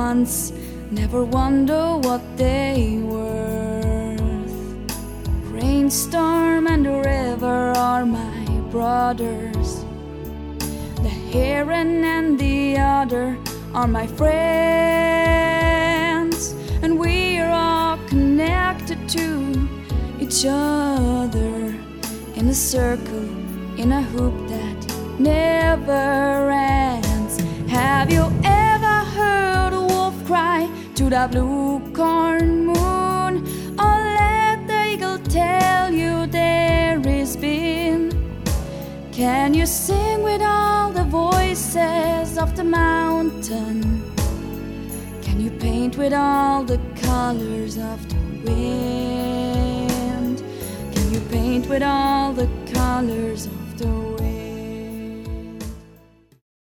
ones, never wonder what they worth. Rainstorm and the river are my brothers. The heron and the otter are my friends, and we are all connected to each other in a circle, in a hoop that never ends. Have you ever heard a wolf cry to the blue corn moon, or let the eagle tell you there is been? Can you sing with all the voices of the mountain? Can you paint with all the colors of the wind? Can you paint with all the colors of